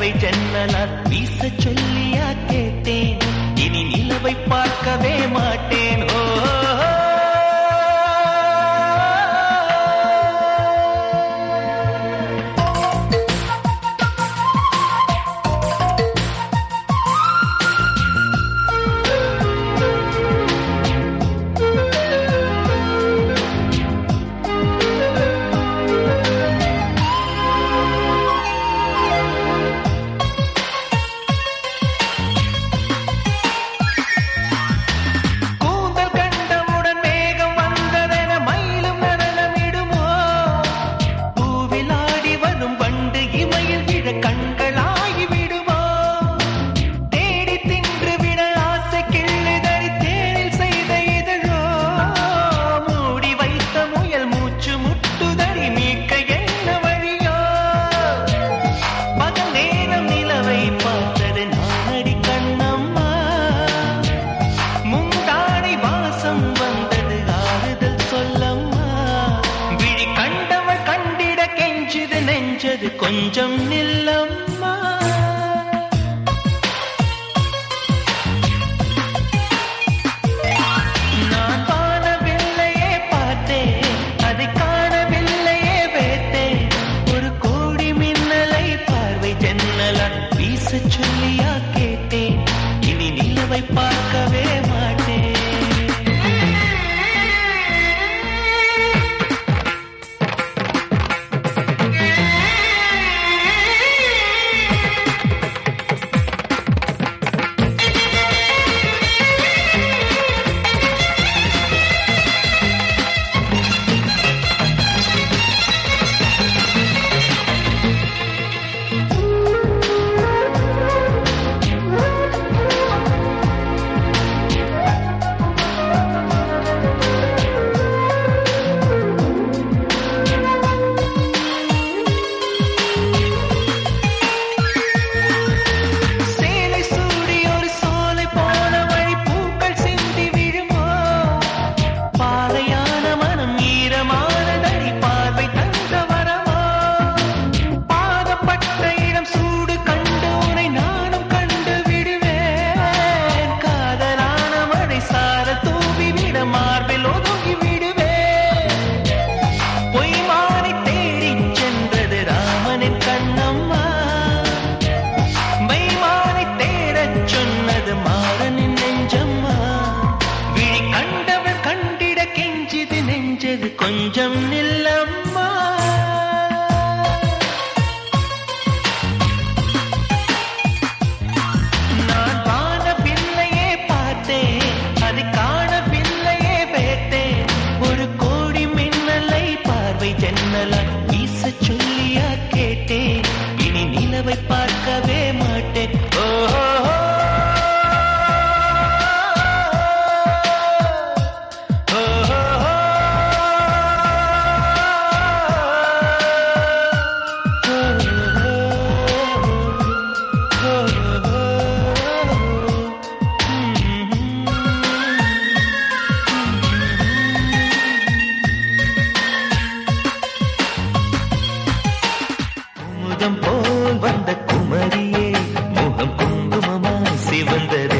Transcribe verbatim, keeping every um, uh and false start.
பார்வை ஜன்னலால் வீச சொல்லியா கேட்டேன், இனி நிலவை பார்க்கவே மாட்டேன். ஓ கொஞ்சம் நில்லம்மா. நான் காணவில்லையே பார்த்தேன், அதை காணவில்லையே வேட்டேன். ஒரு கோடி மின்னலை பார்வை ஜன்னலால் வீச சொல்லியா கேட்டேன், இனி நிலவை பார்க்கவே மாட்டேன். கொஞ்சம் நில்லம்மா. நான் காணவில்லையே பார்த்தேன், அது காணவில்லையே வேட்டேன். ஒரு கோடி மின்னலை பார்வை ஜன்னலால் வீச சொல்லியா கேட்டேன், இனி நிலவை பார்க்கவே மாட்டேன். ஓ போல் வந்த குமரியே, முகம் குங்குமமாய் சிவந்தது.